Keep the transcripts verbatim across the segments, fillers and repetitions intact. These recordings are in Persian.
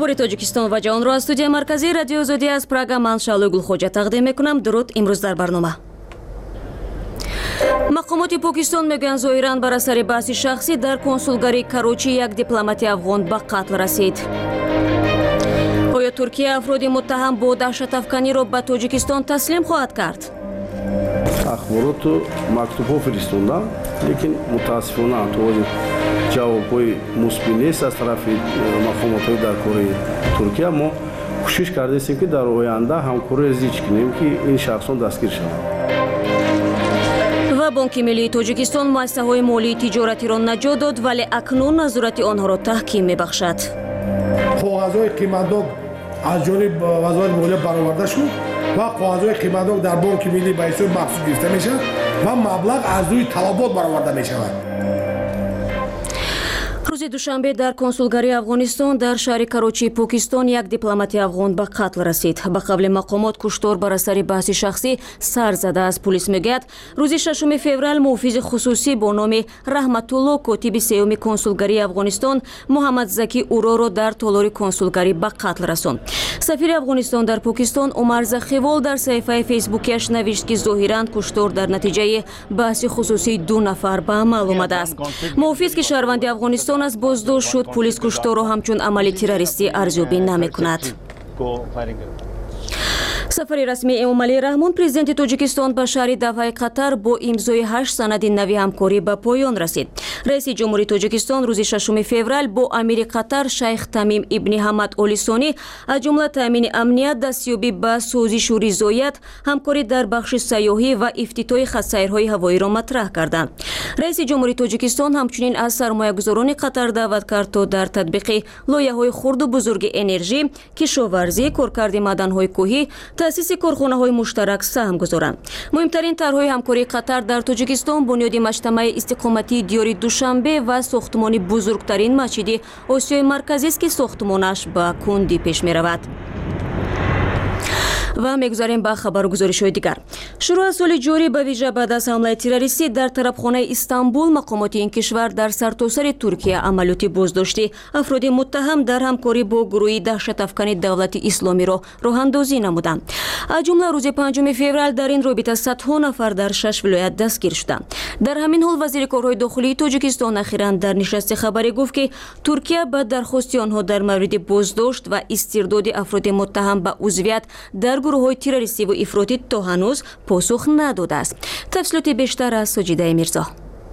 اخبار تاجیکستان و جهان را از استودیو مرکزی رادیو آزادی از پراگ من شعله گلخوجه تقدیم میکنم. درود. امروز در برنامه مقامات پاکستان میگن ظاهرا بر اثر بحث شخصی در کنسولگری کراچی یک دیپلمات افغان به قتل رسید. آیا ترکیه افراد متهم با دهشت افکنی را به تاجیکستان تسلیم خواهد کرد؟ اخبارات مکتوب فرستادن لیکن متاسفانه تو جوابای مثبت نیست از طرف مقامات در کره ترکیه. ما کوشش کرده ایم که در آینده همکاری زیاد کنیم که این شخصان دستگیر شوند. و بانک ملی تاجیکستان مؤسسه‌های مالی تجارتی را نجات داد ولی اکنون نظارت آنها را تحکیم می‌بخشد. کاغذهای قیمتدار از جانب وزارت مالیه برآورده شد و کاغذهای قیمتدار در بانک ملی به حساب مخصوص گرفته میشه و مبلغ از روی طلبات برآورده میشود. روز دوشنبه در کنسولگری افغانستان در شهر کراچی پاکستان یک دیپلمات افغان به قتل رسید. به قبل مقامات کشتار بر اثر بحث شخصی سر زده از پلیس میگوید روز ششم فوریه محافظ خصوصی با نام رحمت الله کاتب سیوم کنسولگری افغانستان محمد زکی اورو را در تالار کنسولگری به قتل رساند. سفیر افغانستان در پاکستان عمر زخیوال در صفحه فیسبوکیش نوشت که ظاهرا کشتار در نتیجه بحث خصوصی دو نفر به عمل آمده است. محافظ که شهروند افغانستان از بازداشت شد پلیس کشتار را همچون عمل تروریستی ارزیابی نمی‌کند. سفر رسمی امامعلی رحمون پرزیدنت تاجیکستان به شهر دوحه قطر با امضای هشت سند نوی همکاری به پایان رسید. رئیس جمهوری تاجیکستان روز ششم فوریه با امیر قطر شیخ تمیم ابن حمد آل ثانی از جمله تامین امنیت، دستیابی به سازش و رضایت، همکاری در بخش سیاحی و افتتاح خط‌سیرهای هوایی را مطرح کردند. رئیس جمهوری تاجیکستان همچنین از سرمایه‌گذاران قطر دعوت کرد تا در تطبیق لایحه‌های خرد و بزرگ انرژی، کشاورزی، کارکرد معدن‌های کوهی، تأسیس کارخانه‌های مشترک سهم گذارند. مهمترین طرح‌های همکاری قطر در تاجیکستان بنیاد مجتمع استقامتی دیار دوشنبه و ساختمان بزرگترین مسجد آسیای مرکزی است که ساختمانش به کندی پیش می‌رود. و میگذاریم به خبرگزاری‌های دیگر. شروع از سال جاری به ویژه بعد از حمله تروریستی در طرفخانه استانبول مقامات این کشور در سرتاسر ترکیه عملیات بازداشتی افراد متهم در همکاری با گروه دهشت افکن دولت اسلامی را راه اندازی نمودند. از جمله روز پنجم فوریه در این رابطه صدها نفر در شش ولایت دستگیر شدند. در همین حال وزیر کارهای داخلی تاجیکستان اخیراً در نشست خبری گفت که ترکیه به درخواست آنها در مورد بازداشت و استرداد افراد متهم به عضویت در گروه‌های تروریستی و افراطی تا هنوز پاسخ نداده است. تفصیلات بیشتر از ساجده میرزا.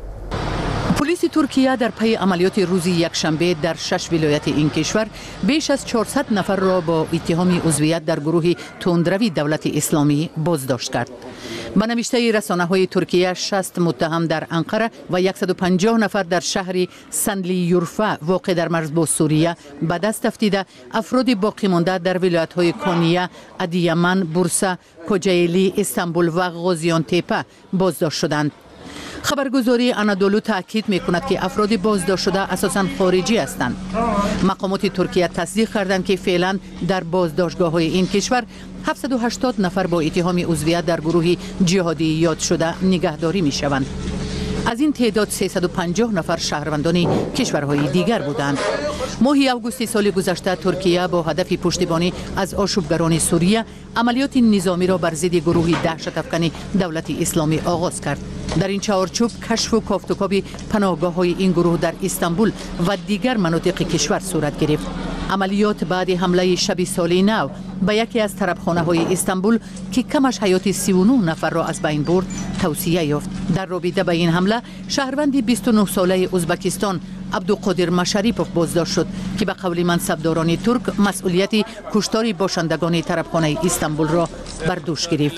پلیس ترکیه در پی عملیات روز یکشنبه در شش ولایت این کشور بیش از چهارصد نفر را با اتهام عضویت در گروه تندروی دولت اسلامی بازداشت کرد. به نوشته رسانه‌های ترکیه شصت متهم در انقره و صد و پنجاه نفر در شهر سنلیورفه واقع در مرز با سوریه به دست افتیده افراد باقی مانده در ولایت‌های کونیه، ادیامن، بورسا، کوجایلی، استانبول و غازیان تپه بازداشت شدند. خبرگزاری انادولو تاکید می‌کند که افراد بازداشت شده اساساً خارجی هستند. مقامات ترکیه تصدیق کردند که فعلا در بازداشتگاه‌های این کشور هفتصد و هشتاد نفر با اتهام عضویت در گروه جهادی یاد شده نگهداری می‌شوند. از این تعداد سیصد و پنجاه نفر شهروندان کشورهای دیگر بودند. ماه اوگوست سال گذشته ترکیه با هدف پشتیبانی از آشوبگران سوریه عملیات نظامی را بر ضد گروه دهشت افکن دولت اسلامی آغاز کرد. در این چارچوب کشف و کافتوکاب پناهگاه‌های این گروه در استانبول و دیگر مناطق کشور صورت گرفت. عملیات بعد حمله شب سال نو به یکی از طرفخانه‌های استانبول که کمش حیات سی و نه نفر را از بین برد توسعه یافت. در رابطه با این حمله شهروند بیست و نه ساله ازبکستان عبدالقادر مشریپوف بازداشت شد که به قول منصبداران ترک مسئولیت کشتار باشندگان طرفخانه استانبول را بر دوش گرفت.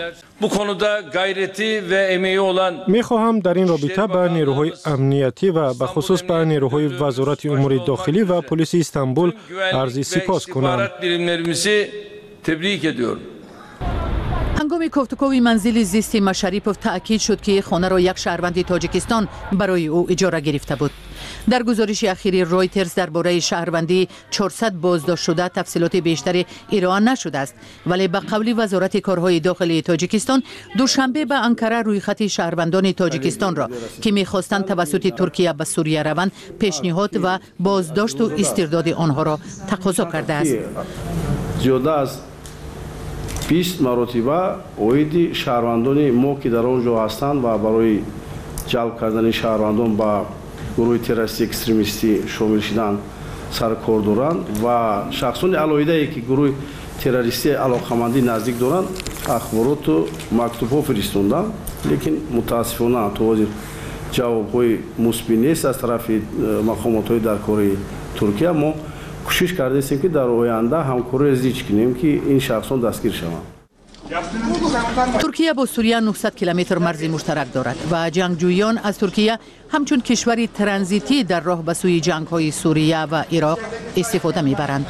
می‌خواهم در این رابطه به نیروهای امنیتی و به خصوص به نیروهای وزارت امور داخلی و پلیس استانبول عرض سپاس کنم. هنگام گفتگوی منزل زیستی مشریپوف تأکید شد که خانه را یک شهروند تاجیکستان برای او اجاره گرفته بود. در گزارش اخیر رویترز درباره شهروندی چهارصد بازداشت شده تفصیلات بیشتری ارائه نشده است، ولی به قول وزارت کارهای داخلی تاجیکستان دوشنبه به انکره روی خط شهروندان تاجیکستان را که می‌خواستند توسط ترکیه به سوریه روند پیشنهاد و بازداشت و استرداد آنها را تقاضا کرده است. زیاده از بیست مرتبه اویدی شهروندان ما که در آنجا هستند و برای جلب کردن شهروندان به گروه تروریستی اکستریمیستی شامل شدن سر کار دارند و شخصان علایده که گروه تروریستی علاقمندی نزدیک دارند اخبارات و مکتوب‌ها فرستادند، لیکن متاسفانه تا حاضر جواب‌های مثبت نیست از طرف مقامات در کار ترکیه. ما کوشش کرده ایم که در آینده همکاری زیاد کنیم که این شخصان دستگیر شوند. ترکیه با سوریه نهصد کیلومتر مرز مشترک دارد و جنگجویان از ترکیه همچون کشوری ترانزیتی در راه به سوی جنگ‌های سوریه و عراق استفاده می‌برند.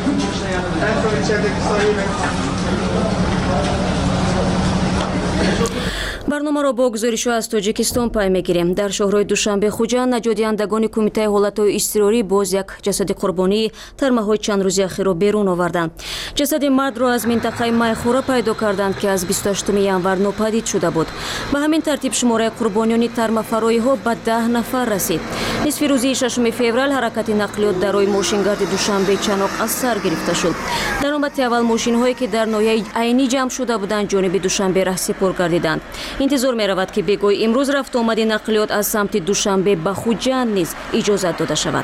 برنامه را با گزارش از تاجیکستان پای میگیریم. در شهرهای دوشنبه خوجا نجاتدهندگان کمیته حالت‌های اضطراری باز یک جسد قربانی در ماه‌های چند روز اخیر را بیرون آوردند. جسد مرد را از منطقه مایخوره پیدا کردند که از بیست و هشتم ینور ناپدید شده بود. به همین ترتیب شماره قربانیان ترمفرایی‌ها به ده نفر رسید. نصف روزی ششم فوریه حرکت نقلیات در روی ماشینگرد دوشنبه چناق از سر گرفته شد. در نوبت اول ماشین‌هایی که در ناحیه عینی جمع شده بودند جانب دوشنبه راه سپار گردیدند. انتظار می رود که بگوی امروز رفت آمد نقلیات از سمت دوشنبه به خوجند نیز اجازت داده شود.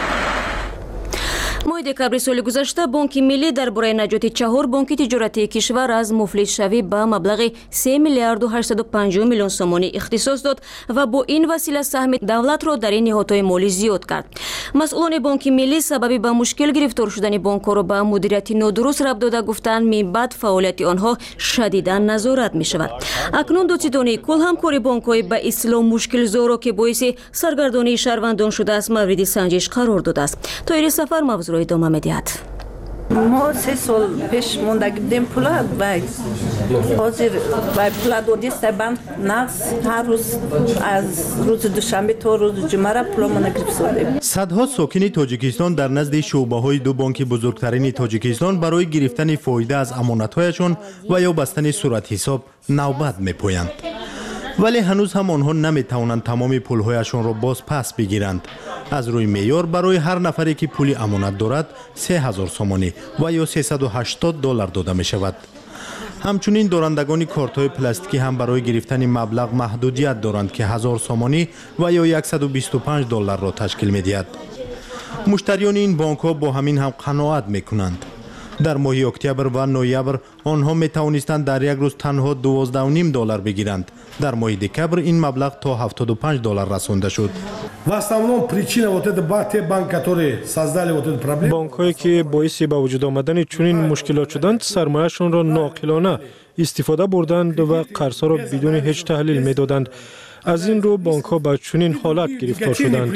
ماه دکبر سال گذشته بانک ملی درباره نجات چهار بانک تجارتی کشور از مفلس شوی به مبلغ سه میلیارد و هشتصد و پنجاه میلیون سومانی اختصاص داد و با این وسیله سهم دولت را در این نهادهای مالی زیاد کرد. مسئولان بانک ملی سبب به مشکل گرفتار شدن بانک را به مدیریت نادرست ربط داده گفتند من بعد فعالیت آنها شدیدا نظارت می شود. اکنون دادستانی کل همکاری بانک‌های به اصلاح مشکل زا که باعث سرگردانی شهروندان شده است مورد سنجش قرار داده است. تا سفر موضوع را ادامه می‌دهد. ما سه سال پیش مونده بودیم پولا و حاضر و پولا دادیست بند نقص هر روز از روز دوشنبه تا روز جمعه را پولا ما نگرفتیم. صدها ساکن تاجیکستان در نزد شعبه‌های دو بانک بزرگترین تاجیکستان برای گرفتن فایده از امانت‌هایشان و یا بستن صورت حساب نوبت می‌پویند. ولی هنوز هم آنها نمی‌توانند تمام پول‌هایشان را باز پس بگیرند. از روی معیار برای هر نفری که پول امانت دارد سه هزار سومانی و یا سیصد و هشتاد دلار داده می شود. همچنین دارندگان کارت‌های پلاستیکی هم برای گرفتن مبلغ محدودیت دارند که هزار سومانی و یا صد و بیست و پنج دلار را تشکیل می دهد. مشتریان این بانک‌ها با همین هم قناعت می کنند. در ماه اکتبر و نوامبر آنها می توانستند در یک روز تنها دوازده و نیم دلار بگیرند. در ماه دکبر این مبلغ تا هفتاد و پنج دلار رسانده شد. В основном причина вот это те банки, которые создали вот эту проблему. بانک‌هایی که باعث به وجود آمدن چنین مشکلات شدند سرمایه‌شان را ناقلانه استفاده بردند و قرض‌ها را بدون هیچ تحلیل می‌دادند. از این رو بانک‌ها به چنین حالت گرفتار شدند.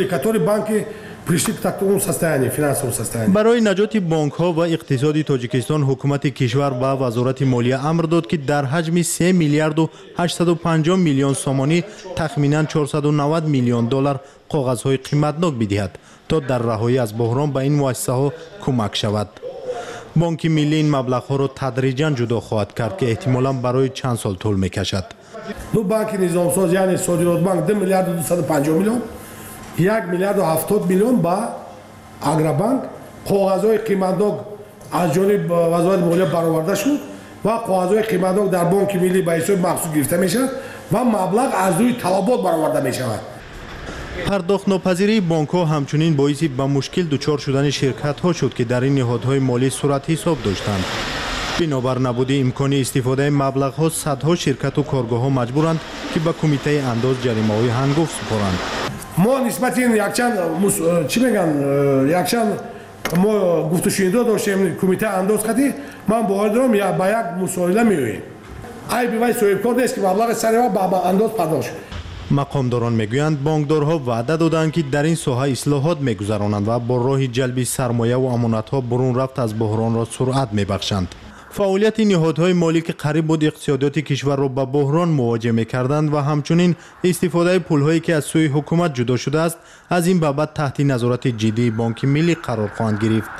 برای نجات بانک‌ها و اقتصاد تاجیکستان حکومت کشور با وزارت مالیه امر داد که در حجم سه میلیارد و هشتصد و پنجاه میلیون سومانی تخمیناً چهارصد و نود میلیون دلار کاغذهای قیمتناک بدهد تا در رهایی از بحران به این مؤسسه‌ها کمک شود. بانک ملی این مبلغ‌ها را تدریجاً جدا خواهد کرد که احتمالاً برای چند سال طول می‌کشد. دو بانک نظامساز یعنی صادرات بانک دو میلیارد و دویست و پنجاه میلیون یک میلیارد و هفتاد میلیون با اگرابانک کاغذهای قیمتناک از جانب وزارت مالیه برآورده شد و کاغذهای قیمتناک در بانک ملی به حساب مخصوص گرفته میشد و مبلغ از روی طلبات برآورده میشود. پرداخت ناپذیری بانک‌ها همچنین باعث به مشکل دچار شدن شرکت‌ها شد که در این نهادهای مالی صورت حساب داشتند. بنابر نبود امکان استفاده مبلغ‌ها صدها شرکت و کارگاه‌ها مجبورند که به کمیته انداز جریمه‌های هنگفت سپارند. ما نسبت این یکچند چی میگن یکچند ما گفتگو داشتیم کمیته انداز کردی من باور دارم یا با یک مسائله میویم ای بیوای صاحب کار نیست که مبلغ سریع با انداز پرداخت. مقامداران میگویند بانکدارها وعده دادند که در این ساحه اصلاحات میگذرانند و با راه جلب سرمایه و امانت‌ها برون رفت از بحران را سرعت میبخشند. فعالیت نهادهای مالی که قریب بود اقتصادیات کشور را به بحران مواجه می‌کردند و همچنین استفاده پول‌هایی که از سوی حکومت جدا شده است از این بابت تحت نظارت جدی بانک ملی قرار خواهند گرفت.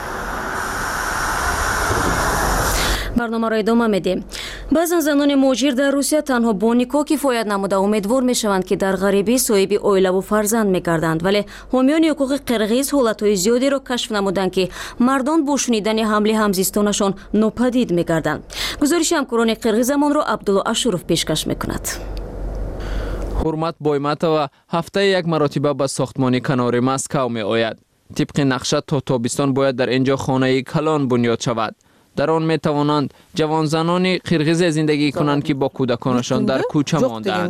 برنامه را ادامه میدیم. баъзан занони муҳоҷир дар русия танҳо бо никоҳ кифоят намуда умедвор мешаванд ки дар ғарибӣ соҳиби оилаву фарзанд мегарданд, вале ҳомиёни ҳуқуқи қирғиз ҳолатҳои зиёдеро кашф намуданд ки мардон бо шунидани ҳамли ҳамзистонашон нопадид мегарданд. гузориши ҳамкорони қирғизамонро Абдулло Ашуров пешкаш мекунад. ҳурмат Бойматова ҳафтаи як маротиба ба сохтмони канори Москав меояд. тибқи нақша то тобистон бояд дар инҷо хонаи калон бунёд шавад. дар он метавонанд ҷавонзанони қирғизе зиндагӣ кунанд ки бо кӯдаконашон дар кӯча мондаанд.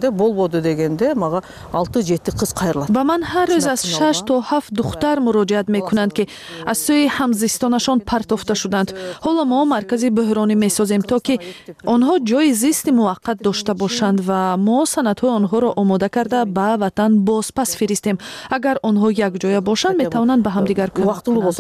ба ман ҳар рӯз аз шаш то ҳафт духтар муроҷиат мекунанд ки аз сӯи ҳамзистонашон партофта шуданд. ҳоло мо маркази бӯҳронӣ месозем то ки онҳо ҷои зисти муваққат дошта бошанд ва мо санадҳои онҳоро омода карда ба ватан бозпас фиристем. агар онҳо якҷоя бошанд метавонанд ба ҳамдигар кӯмак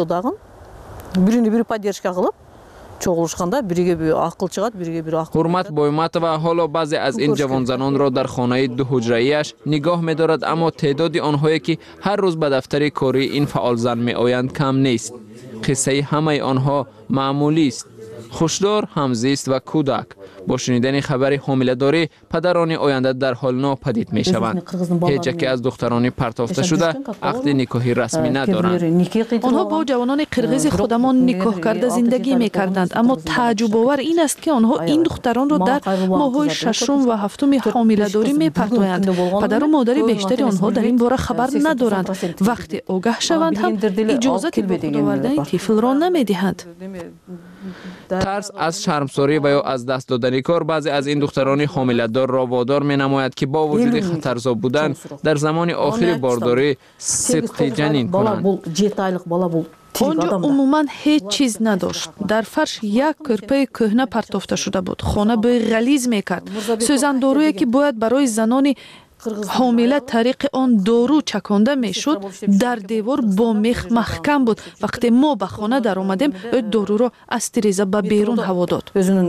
кунанд. чоғлушқанда бириге бири ақл чиғад, бириге бири ақл. ҳурмат Бойматова ҳоло баъзе аз ин ҷавонзанонро дар хонаи дуҳуҷраияш нигоҳ медорад, аммо теъдоди онҳое ки ҳар рӯз ба дафтари кории ин фаъолзан меоянд кам нест. қиссаи ҳамаи онҳо маъмулист. хушдор, ҳамзист ва кӯдак. бо шунидани хабари ҳомиладорӣ падарони оянда дарҳол нопадид мешаванд. ҳеҷ яке аз духтарони партофта шуда ақди никоҳи расмӣ надоранд. онҳо бо ҷавонони қирғизи худамон никоҳ карда зиндагӣ мекарданд, аммо тааҷҷубовар ин аст ки онҳо ин духтаронро дар моҳҳои шашум ва ҳафтуми ҳомиладорӣ мепартоянд. падару модари бештари онҳо дар ин бора хабар надоранд. вақте огаҳ шаванд ҳам иҷозати бо худ овардани тифлро намедиҳанд. тарс аз шармсорӣ ва ё аз даст додани кор баъзе аз ин духтарони ҳомиладорро водор менамояд ки бо вуҷуди хатарзо будан дар замони охири бордорӣ сидқи ҷанин кунанд. онҷо умуман ҳеҷ чиз надошт. дар фарш як кӯрпаи кӯҳна партофта шуда буд. хона бӯи ғализ мекард. сӯзандоруе ки бояд барои занони ҳомила тариқи он дору чаконда мешуд, дар девор бо мех маҳкам буд. вақте мо ба хона даромадем, ӯ доруро аз тиреза ба берун ҳаво дод.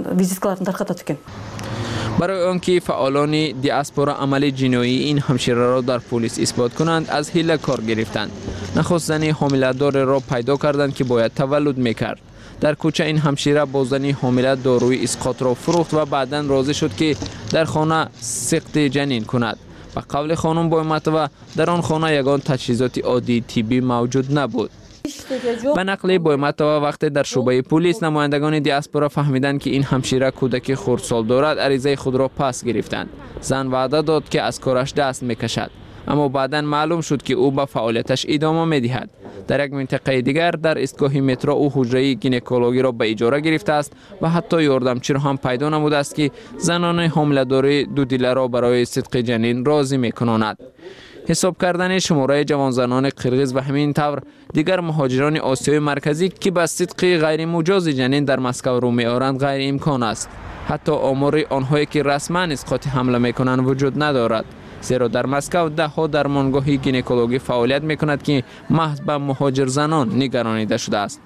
барои он ки фаъолони диаспора амали ҷиноии ин ҳамшираро дар полис исбот кунанд, аз ҳила кор гирифтанд. нахуст зани ҳомиладореро пайдо карданд ки бояд таваллуд мекард. дар кӯча ин ҳамшира бо зани ҳомила доруи исқотро фурӯхт ва баъдан розӣ шуд ки дар хона сиқти ҷанин кунад. ба қавли хонум Бойматова, дар он хона ягон таҷҳизоти оддии тиббӣ мавҷуд набуд. ба нақли Бойматова, вақте дар шӯъбаи полис намояндагони диаспора фаҳмиданд ки ин ҳамшира кӯдаки хурдсол дорад, аризаи худро пас гирифтанд. зан ваъда дод ки аз кораш даст мекашад, аммо баъдан маълум шуд ки ӯ ба фаъолияташ идома медиҳад. дар як минтақаи дигар дар истгоҳи метро ӯ ҳуҷраи гинекологиро ба иҷора гирифтааст ва ҳатто ёрдамчиро ҳам пайдо намудааст ки занони ҳомиладори дудиларо барои сидқи ҷанин розӣ мекунонад. ҳисоб кардани шумораи ҷавонзанони қирғиз ва ҳамин тавр дигар муҳоҷирони осиёи марказӣ ки ба сидқи ғайримуҷози ҷанин дар Москав рӯ меоранд ғайриимкон аст. ҳатто омори онҳое ки расман исқоти ҳамла мекунанд вуҷуд надорад. зеро дар Москав даҳҳо дармонгоҳи гинекологӣ фаъолият мекунад ки маҳз ба муҳоҷирзанон нигаронида шудааст.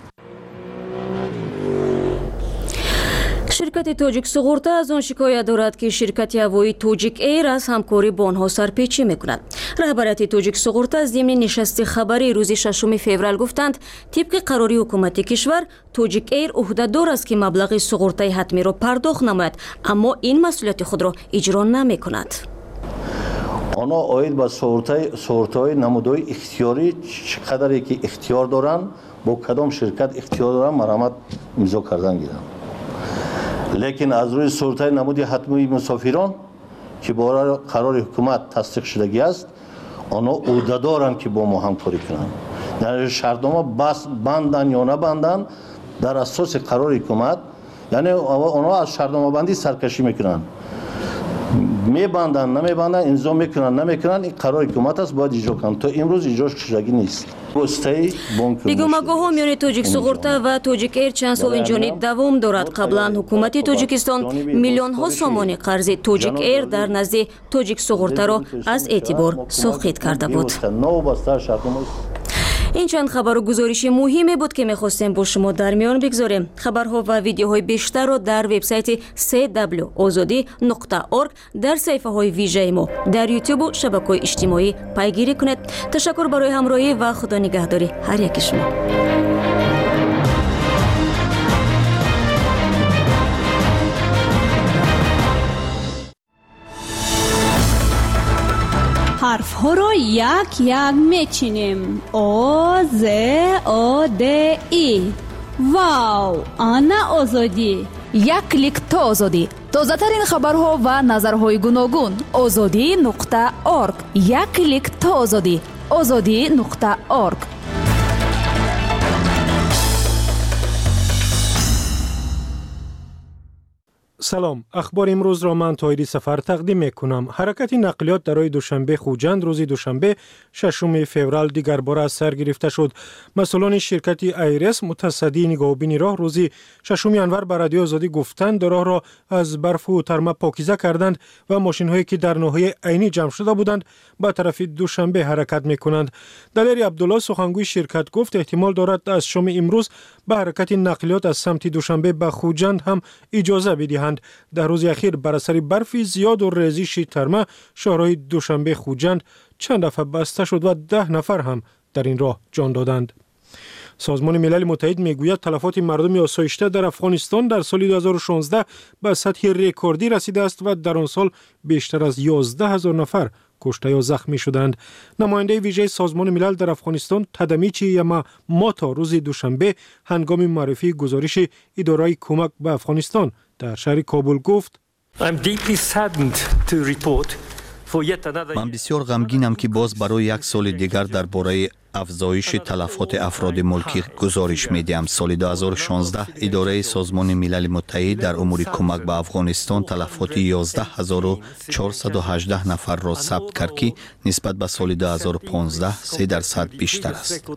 ширкати Тоҷик суғурта аз он шикоят дорад ки ширкати ҳавои Тоҷик Эйр аз ҳамкорӣ бо онҳо сарпечӣ мекунад. раҳбарияти Тоҷик суғурта зимни нишасти хабарии рӯзи шашуми феврал гуфтанд, тибқи қарори ҳукумати кишвар Тоҷик Эйр уҳдадор аст ки маблағи суғуртаи ҳатмиро пардохт намояд, аммо ин масъулияти худро иҷро намекунад. онҳо оид ба суғуртаҳои намудҳои ихтиёрӣ чӣ қадаре ки ихтиёр доранд, бо кадом ширкат ихтиёр доранд марҳамат имзо кардан гиранд. лекин аз рӯи суғуртаи намуди ҳатмии мусофирон ки бо қарори ҳукумат тасдиқ шудагӣ аст, онҳо уҳдадоранд ки бо мо ҳамкорӣ кунанд. яъне шартнома банданд ё набанданд дар асоси қарори ҳукумат, яъне онҳо аз шартномабандӣ саркашӣ мекунанд. мебанданд намебанданд, имзо мекунанд намекунанд, ин қарори ҳукумат аст, бояд иҷро кунанд. то имрӯз иҷрош шудагӣ нест. бигумагоҳо миёни Тоҷик суғурта ва Тоҷик Эйр чанд сол инҷониб давом дорад. қаблан ҳукумати Тоҷикистон миллионҳо сомони қарзи Тоҷик Эйр дар назди Тоҷик суғуртаро аз эътибор соқит карда буд. این چند خبر و گزارش مهمی بود که می‌خواستیم با شما در میان بگذاریم. خبرها و ویدیوهای بیشتر را در وبسایت سی دبلیو آزادی نقطه اورگ در صفحه‌های ویژه ما در یوتیوب و شبکه‌های اجتماعی پیگیری کنید. تشکر برای همراهی و خدا نگهداری هر یک شما. حرف ها را یک یک میچینیم. آ ز آ د ای. واو، آنا آزادی. یک کلیک تا آزادی. تازه ترین خبرها و نظرهای گوناگون. آزادی نقطه اورگ. یک کلیک تا آزادی. آزادی نقطه اورگ. سلام، اخبار امروز را من طاهری سفر تقدیم می کنم. حرکت نقلیات در روز دوشنبه خوجند روز دوشنبه ششم فوریه دیگر بار از سر گرفته شد. مسئولان شرکت ایرس متصدی نگاهبین راه روز ششم ینور به رادیو آزادی گفتند راه را از برف و ترمه پاکیزه کردند و ماشین هایی که در ناحیه عینی جمع شده بودند به طرف دوشنبه حرکت می کنند. دلیر عبدالله سخنگوی شرکت گفت احتمال دارد از شام امروز به حرکت نقلیات از سمت دوشنبه به خوجند هم اجازه بدهند. در روز اخیر بر اثر برف زیاد و ریزش ترمه شهرهای دوشنبه خوجند چند دفعه بسته شد و ده نفر هم در این راه جان دادند. سازمان ملل متحد میگوید تلفات مردم آسایشته در افغانستان در سال دو هزار و شانزده به سطح رکوردی رسیده است و در آن سال بیشتر از یازده هزار نفر کشته یا زخمی شدند. نماینده ویژه سازمان ملل در افغانستان تدمیچی یما ماتا روز دوشنبه هنگام معرفی گزارش اداره کمک به افغانستان در شهر کابل گفت من بسیار غمگینم که باز برای یک سال دیگر درباره افزایش تلفات افراد ملکی گزارش میدیم. سال دو هزار و شانزده اداره سازمان ملل متحد در امور کمک به افغانستان تلفات یازده هزار و چهارصد و هجده نفر را ثبت کرد که نسبت به سال دو هزار و پانزده سه درصد بیشتر است.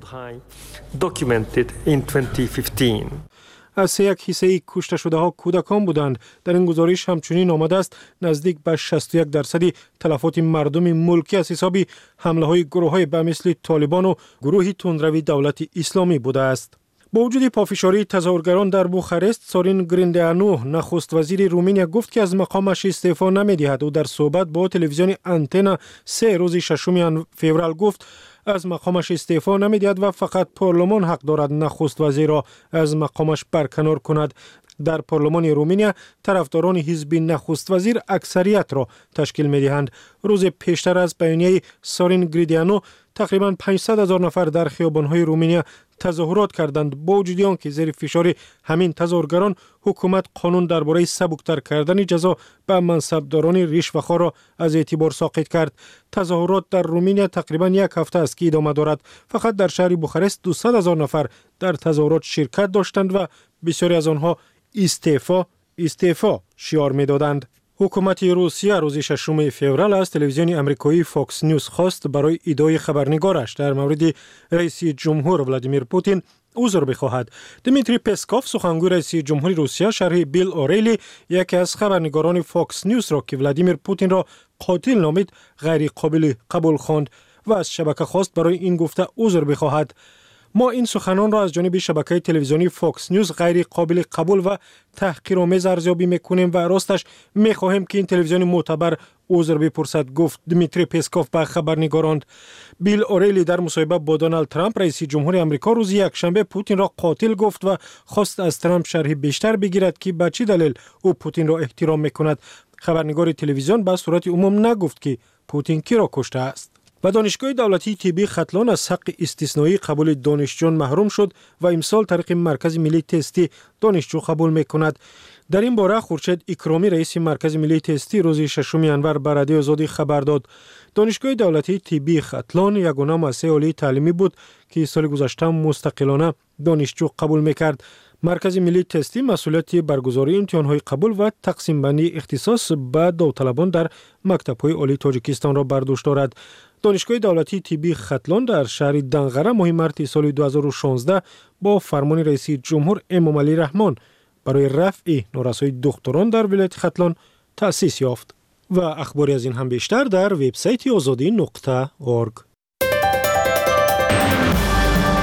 از سه یک حصه کشته شده ها کودکان بودند. در این گزارش همچنین آمده است نزدیک به شصت و یک درصد تلفات مردم ملکی از حساب حمله های گروه های به مثل طالبان و گروه تندروی دولت اسلامی بوده است. با وجود پافشاری تظاهرگران در بوخارست، سورین گریندیانو نخست وزیر رومانیا گفت که از مقامش استعفا نمی‌دهد و در صحبت با تلویزیون آنتنا سه روز ششم فوریه گفت از مقامش استعفا نمی‌دهد و فقط پارلمان حق دارد نخست وزیر را از مقامش برکنار کند. در پارلمان رومانیا طرفداران حزب نخست وزیر اکثریت را تشکیل می‌دهند. روز پیشتر از بیانیه سورین گریندیانو تقریباً پانصد هزار نفر در خیابان‌های رومانیا تظاهرات کردند. با وجود آنکه زیر فشار همین تظاهرگران حکومت قانون درباره سبکتر کردن جزا به منصبداران رشوه‌خوار را از اعتبار ساقط کرد. تظاهرات در رومانیا تقریباً یک هفته است که ادامه دارد. فقط در شهر بوخارست دویست هزار نفر در تظاهرات شرکت داشتند و بسیاری از آنها استعفا استعفا شعار می‌دادند. حکومت روسیه روز ششم فوریه از تلویزیون آمریکایی فاکس نیوز خواست برای ادعای خبرنگارش در مورد رئیس جمهور ولادیمیر پوتین عذر بخواهد. دیمیتری پسکوف سخنگوی رئیس جمهور روسیه شرح بیل اوریلی یکی از خبرنگاران فاکس نیوز را که ولادیمیر پوتین را قاتل نامید غیر قابل قبول خواند و از شبکه خواست برای این گفته عذر بخواهد. ما این سخنان را از جانب شبکه تلویزیونی فاکس نیوز غیر قابل قبول و تحقیرآمیز ارزیابی میکنیم و راستش میخواهیم که این تلویزیون معتبر عذر بپرسد، گفت دیمیتری پسکوف به خبرنگاران. بیل اوریلی در مصاحبه با دونالد ترامپ رئیس جمهور آمریکا روز یکشنبه پوتین را قاتل گفت و خواست از ترامپ شرح بیشتر بگیرد که به چه دلیل او پوتین را احترام میکند. خبرنگار تلویزیون به صورت عموم نگفت که پوتین کی را کشته است. و دانشگاه دولتی طبی ختلان از حق استثنایی قبول دانشجویان محروم شد و امسال طریق مرکز ملی تستی دانشجو قبول میکند. در این باره خورشید اکرامی رئیس مرکز ملی تستی روز ششم ینور به رادیو آزادی خبر داد. دانشگاه دولتی طبی ختلان یگانه مؤسسه عالی تعلیمی بود که سال گذشته مستقلانه دانشجو قبول میکرد. مرکز ملی تستی مسئولیت برگزاری امتحان‌های قبول و تقسیم بندی اختصاص به داوطلبان در مکتب‌های عالی تاجیکستان را بر دوش دارد. دانشگاه دولتی طبی ختلان در شهر دنغره ماه مارس سال دو هزار و شانزده با فرمان رئیس جمهور امام علی رحمان برای رفع نارسایی دختران در ولایت ختلان تأسیس یافت. و اخباری از این هم بیشتر در وبسایت آزادی نقطه اورگ.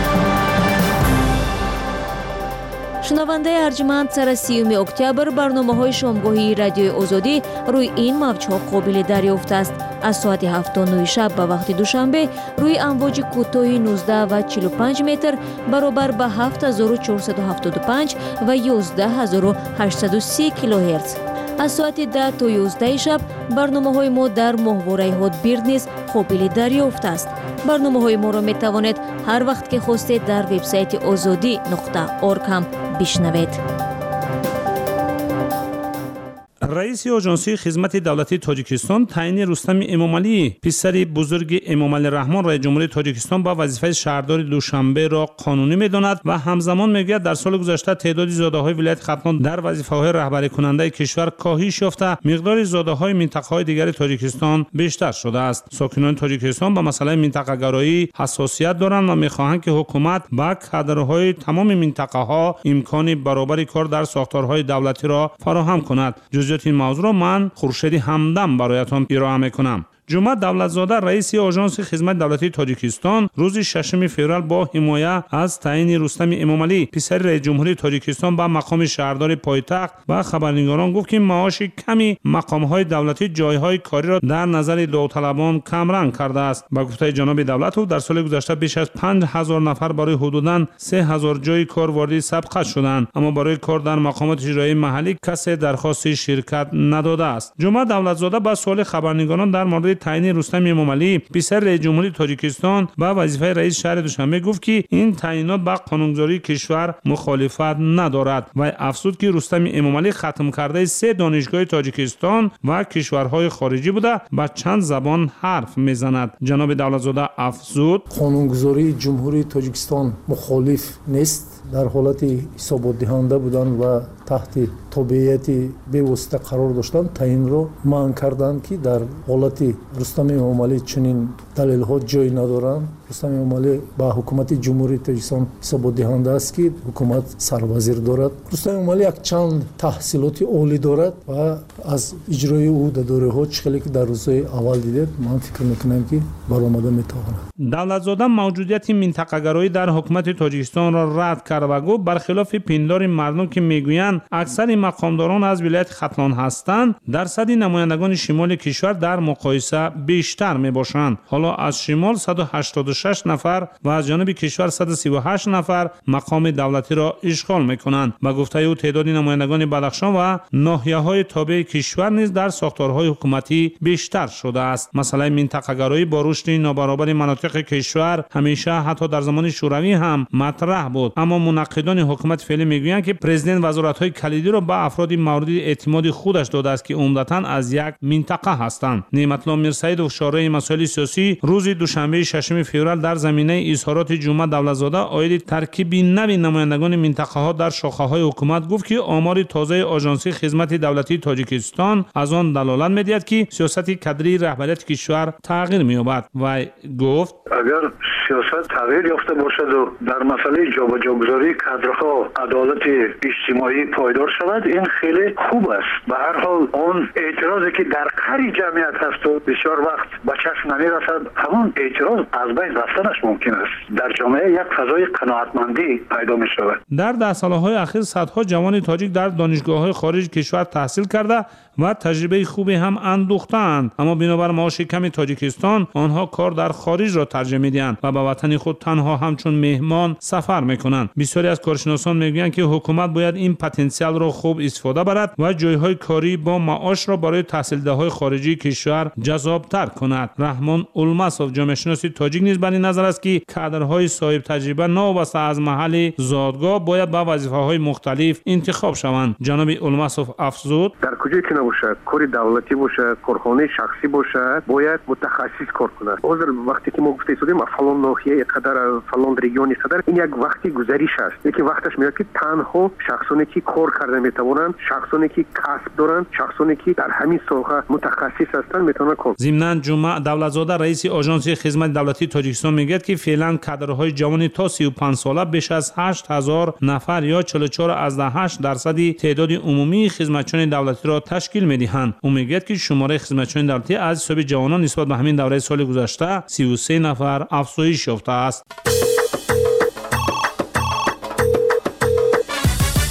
шунавандаи арҷманд сара сеюми октябр барномаҳои шомгоҳии радиои озодӣ рӯи ин мавҷҳо қобили дарёфт аст. аз соати ҳафт нӯи шаб ба вақти душанбе рӯи амвоҷи кӯтоҳи нуздаҳ ва чилу панҷ метр баробар ба ҳафт ҳазору чорсаду ҳафтоду панҷ ва ёздаҳ ҳазору ҳаштсаду се килоҳерц. аз соати даҳ то ёздаҳи шаб барномаҳои мо дар моҳвораи ҳотбирд низ қобили дарёфт аст. барномаҳои моро метавонед ҳар вақт ки хостед дар вебсайти озодӣ нуқта орг ҳам бишнавед. раиси оҷонсии хизмати давлатии тоҷикистон таъини рустами эмомалӣ писари бузурги эмомалӣ раҳмон раиси ҷумҳурии тоҷикистон ба вазифаи шаҳрдори душанберо қонунӣ медонад ва ҳамзамон мегӯяд дар соли гузашта теъдоди зодаҳои вилояти хатлон дар вазифаҳои раҳбарикунандаи кишвар коҳиш ёфта миқдори зодаҳои минтақаҳои дигари тоҷикистон бештар шудааст. сокинони тоҷикистон ба масъалаи минтақагароӣ ҳассосият доранд ва мехоҳанд ки ҳукумат ба кадрҳои тамоми минтақаҳо имкони баробари кор дар сохторҳои давлатиро фароҳам кунад. ҷузъиёти ин мавзӯъро ман хуршеди ҳамдам бароятон ироа мекунам. ҷумъа давлатзода раиси оҷонси хизмати давлатии тоҷикистон рӯзи шашуми феврал бо ҳимоя аз таъини рустами эмомалӣ писари раиси ҷумҳурии тоҷикистон ба мақоми шаҳрдори пойтахт ба хабарнигорон гуфт ки маоши ками мақомҳои давлатӣ ҷойҳои кориро дар назари довталабон камранг кардааст. ба гуфтаи ҷаноби давлатов дар соли гузашта беш аз панҷ ҳазор нафар барои ҳудудан се ҳазор ҷойи кор ворди сабқат шуданд, аммо барои кор дар мақомоти иҷроии маҳаллӣ касе дархости ширкат надодааст. ҷумъа давлатзода ба суоли хабарнигорон дар морди таъини рустами эмомалӣ писари раиси ҷумҳурии тоҷикистон ба вазифаи раиси шаҳри душанбе гуфт ки ин таъинот ба қонунгузории кишвар мухолифат надорад. вай афзуд ки рустами эмомалӣ хатмкардаи се донишгоҳи тоҷикистон ва кишварҳои хориҷӣ буда ба чанд забон ҳарф мезанад. ҷаноби давлатзода афзуд қонунгузории ҷумҳурии тоҷикистон мухолиф нест, дар ҳолати ҳисоботдиҳанда будан ва таҳти тобеияти бевосита қарор доштан таъинро манъ карданд ки дар ҳолати рустами эмомалӣ чунин далелҳо ҷой надоранд. рустами эмомалӣ ба ҳукумати ҷумҳурии тоҷикистон ҳисоботдиҳанда аст ки ҳукумат сарвазир дорад. рустами эмомалӣ якчанд таҳсилоти олӣ дорад ва аз иҷрои ӯ дадориҳо чӣ хеле ки дар рӯзҳои аввал дидед, ман фикр мекунам ки баромада метавонад. давлатзода мавҷудияти минтақагароӣ дар ҳукумати тоҷикистонро рад кард ва гуфт бархилофи пиндори мардум ки мегӯянд аксари мақомдорон аз вилояти хатлон ҳастанд, дарсади намояндагони шимоли кишвар дар муқоиса бештар мебошанд. ҳоло аз шимол саду ҳаштоду шаш нафар ва аз ҷануби кишвар саду сиву ҳашт нафар мақоми давлатиро ишғол мекунанд. ба гуфтаи ӯ теъдоди намояндагони бадахшон ва ноҳияҳои тобеи кишвар низ дар сохторҳои ҳукуматӣ бештар шудааст. масъалаи минтақагароӣ бо рушди нобаробари манотиқи кишвар ҳамеша ҳатто дар замони шӯравӣ ҳам матраҳ буд, аммо мунаққидони ҳукумати феълӣ мегӯянд ки президент вазоратҳои калидиро ба афроди мавриди эътимоди худаш додааст ки умдатан аз як минтақа ҳастанд. неъматулло мирсаидов шораи масоили сиёсӣ рӯзи душанбеи шашуми феврал дар заминаи изҳороти ҷумъа давлатзода оиди таркиби нави намояндагони минтақаҳо дар шохаҳои ҳукумат гуфт ки омори тозаи оҷонсии хизмати давлатии тоҷикистон аз он далолат медиҳад ки сиёсати кадрии раҳбарияти кишвар тағйир меёбад. вай гуфт агар сиёсат тағйир ёфта бошаду дар масъалаи ҷобаҷогузории кадрҳо адолати иҷтимоӣ пойдор шавад, ин хеле хуб аст. ба ҳар ҳол он эътирозе ки дар қари ҷамъият ҳасту бисёр вақт ба чашм намерасад, ҳамон эътироз аз байн рафтанаш мумкин аст. дар ҷомеа як фазои қаноатмандӣ пайдо мешавад. дар даҳсолаҳои ахир садҳо ҷавони тоҷик дар донишгоҳҳои хориҷи кишвар таҳсил карда ва таҷрибаи хубе ҳам андӯхтаанд, аммо бинобар маоши ками тоҷикистон онҳо кор дар хориҷро тарҷеҳ медиҳанд ва ба ватани худ танҳо ҳамчун меҳмон сафар мекунанд. бисёре аз коршиносон мегӯянд ки ҳукумат бояд ин потенсиалро хуб истифода барад ва ҷойҳои корӣ бо маошро барои таҳсилдиҳаҳои хориҷии кишвар ҷазобтар кунад. раҳмон улмасов ҷомеашиноси тоҷик низ бар ин назар аст ки кадрҳои соҳибтаҷриба новобаста аз маҳалли зодгоҳ бояд ба вазифаҳои мухталиф интихоб шаванд. ҷаноби улмасов афзуд дар куҷое ки набошад, кори давлатӣ бошад, корхонаи шахсӣ бошад, бояд мутахассис кор кунад. ҳозир вақте ки мо гуфта истодем фалон ноҳияи қадар, фалон региони қадар, ин як вақти гузариш аст. лекин вақташ меояд ки танҳо шахсоне ки кор карда метавонанд, шахсоне ки касб доранд, шахсоне ки дар ҳамин соҳа мутахассис ҳастанд метавонанд кор. зимнан ҷумъа давлатзода раиси оҷонси хизмати давлатии тоҷикистон мегӯяд ки феълан кадрҳои ҷавони то сию панҷ сола беш аз ҳашт ҳазор нафар ё чилу чор азда ҳашт дарсади теъдоди умумии хизматчони давлатиро ташкил медиҳанд. ӯ мегӯяд ки шумораи хизматчони давлатӣ аз ҳисоби ҷавонон нисбат ба ҳамин давраи соли гузашта сию се нафар афзоиш ёфтааст.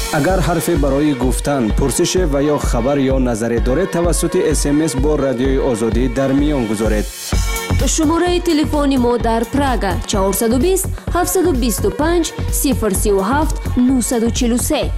اگر حرفی برای گفتن، پرسش و یا خبر یا نظری دارید توسط اس ام اس با رادیوی آزادی در میان گذارید. شماره تلفن ما در پراگا چهارصد و بیست هفتصد و بیست و پنج صفر سی و هفت نهصد و چهل و سه.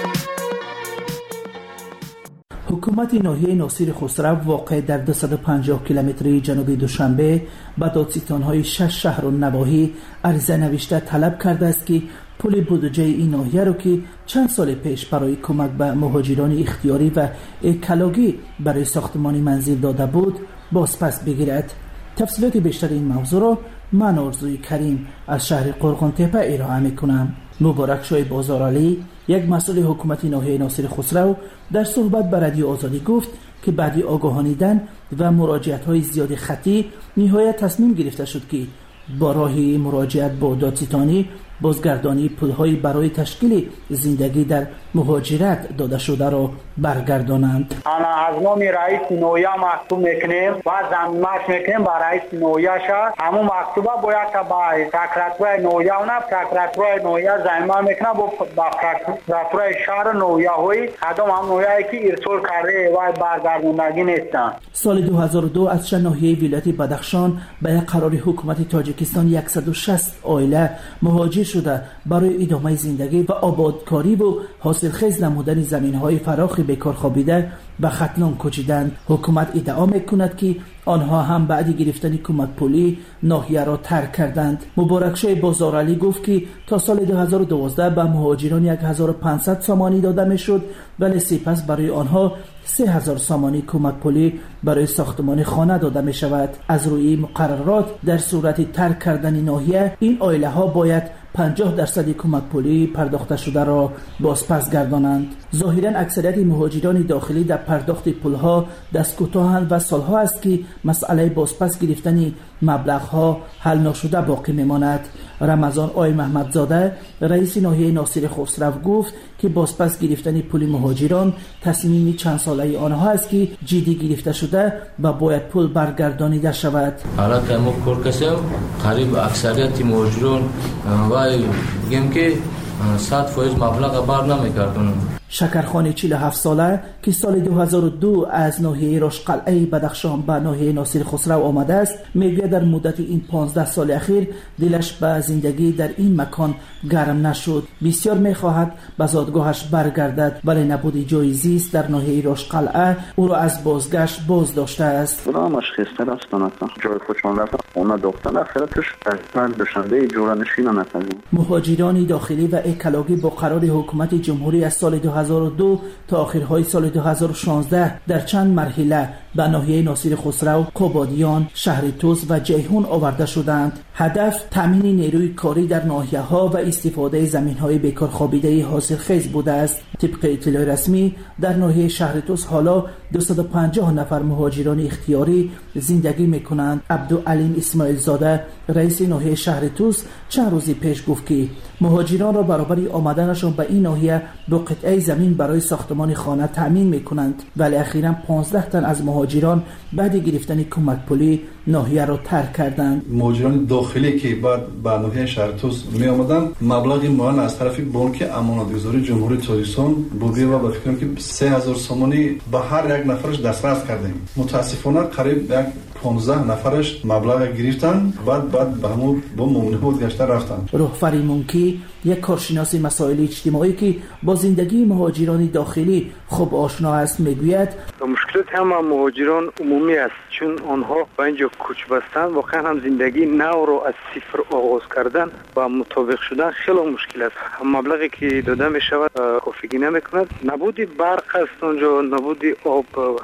حکومت ناحیه ناصر خسرو واقع در دویست و پنجاه کیلومتری جنوبی دوشنبه به دادستان‌های شش شهر و نواحی عریضه نوشته طلب کرده است که پول بودجه این ناحیه را که چند سال پیش برای کمک به مهاجران اختیاری و اکلاگی برای ساختمان منزل داده بود بازپس بگیرد. تفصیلات بیشتر این موضوع را من آرزوی کریم از شهر قرقان تپه ارائه میکنم. مبارک شاه بازارعلی، یک مسئول حکومت ناحیه ناصر خسرو، در صحبت به رادیو آزادی گفت که بعد آگاهانیدن و مراجعت های زیاد خطی نهایت تصمیم گرفته شد که با راه مراجعت با دادستانی بازگردانی پول‌های برای تشکیل زندگی در مهاجرت داده شده را برگردانند. انا از نام رئیس نویا مکتوب میکنیم و زمینش میکنیم با رئیس نویا شهر. همون مکتوبه باید که با پرکراتور نویا و نه پرکراتور نویا زمین میکنه با پرکراتور شهر نویا های کدام هم نویایی که ارسال کرده و برگرداندگی نیستن. سال دو هزار و دو از ناحیه ولایت بدخشان به قرار حکومت تاجیکستان صد و شصت عائله مهاجر شده برای ادامه زندگی و آبادکاری و حاصلخیز نمودن زمین‌های فراخ بیکار خوابیده به ختلان کوچیدند. حکومت ادعا میکند که آنها هم بعد گرفتن کمک پولی ناحیه را ترک کردند. مبارک شاه بازارعلی گفت که تا سال دو هزار و دوازده به مهاجران هزار و پانصد سامانی داده میشد ولی سپس برای آنها سه هزار سامانی کمک پولی برای ساختمان خانه داده می شود. از روی مقررات در صورت ترک کردن ناحیه این عائله ها باید پنجاه درصد کمک پولی پرداخته شده را بازپس گردانند. ظاهرا اکثریت مهاجران داخلی در پرداخت پولها دست کوتاهند و سالها است که مسئله بازپس گرفتن مبلغها حل نشده باقی میماند. رمضان آی محمدزاده رئیس ناحیه ناصر خسرو گفت که بازپس گرفتن پول مهاجران تصمیم چند ساله آنها است که جدی گرفته شده و باید پول برگردانیده شود. حالا که ما کورکسیم قریب اکثریت مهاجران و بگیم که صد فایز مبلغ بر نمیگردونن. شکرخان چهل و هفت ساله که سال دو هزار و دو از ناحیه رشقلعه بدخشان به ناحیه ناصر خسرو آمده است میگوید در مدت این پانزده سال اخیر دلش به زندگی در این مکان گرم نشد. بسیار میخواهد به زادگاهش برگردد ولی نبود جای زیست در ناحیه رشقلعه او را از بازگشت باز داشته است. خودمش خسته هستم، جای خودشان رفتم خونه دختر اخرتش از دوشنبه جوره نشین نکردیم. مهاجران داخلی و اکلاگی با قرار حکومت جمهوری از سال دو هزار و دو تا آخرهای سال دو هزار و شانزده در چند مرحله به ناحیه ناصر خسرو، کوبادیان، شهر توس و جیهون آورده شدند. هدف تامین نیروی کاری در ناحیه ها و استفاده زمین های بیکار خوابیده حاصلخیز بوده است. طبق اطلاع رسمی در ناحیه شهر توس حالا دویست و پنجاه نفر مهاجران اختیاری زندگی میکنند. عبدالعلیم اسماعیل زاده رئیس ناحیه شهر توس چند روز پیش گفت که مهاجران را برابر آمدنشان به این ناحیه دو قطعه زمین برای ساختمان خانه تامین میکنند ولی اخیراً پانزده تن از مهاجران بعد گرفتن کمک پولی ناحیه را ترک کردند. مهاجران داخلی که بعد به ناحیه شهر توس می آمدند مبلغ معین از طرف بانک امانتگذاری جمهوری تاجیکستان بودی و به فکر کنم که سه هزار سامانی به هر یک نفرش دسترس کردیم. متاسفانه قریب یک پانزده نفرش مبلغ گرفتن بعد بعد به همون با ممنوع بود گشته رفتن. رهبر مونکی یک کارشناس مسائل اجتماعی که با زندگی مهاجران داخلی خوب آشنا است میگوید مشکلات هم مهاجران عمومی است چون آنها با اینجا کوچ بستن واقعا هم زندگی نو رو از صفر آغاز کردن و مطابق شدن خیلی مشکل است. مبلغی که داده می شود کافی نمی کند. نبودی برق است اونجا، نبودی آب،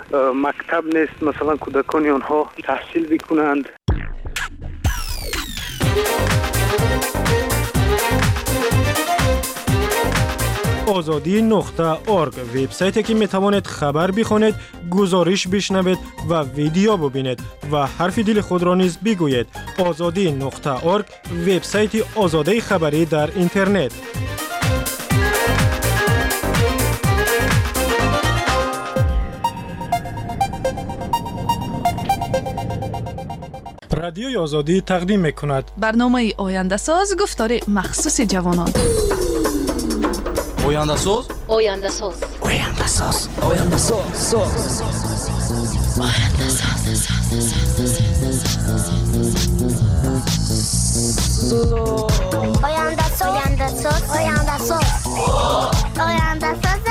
مکتب نیست مثلا کودکان آنها تحصیل بکنند. آزادی نقطه ارگ وبسایتی که می توانید خبر بخوانید، گزارش بشنوید و ویدیو ببینید و حرف دل خود را نیز بگویید. آزادی نقطه ارگ وبسایت آزادی خبری در اینترنت. رادیوی آزادی تقدیم می‌کند برنامه آینده ساز گفتار مخصوص جوانان. Oyanda soz. Oyanda soz. Oyanda soz. Oyanda soz. Soz. Oyanda soz. Oyanda soz. Oyanda soz. Oyanda soz. Oyanda soz.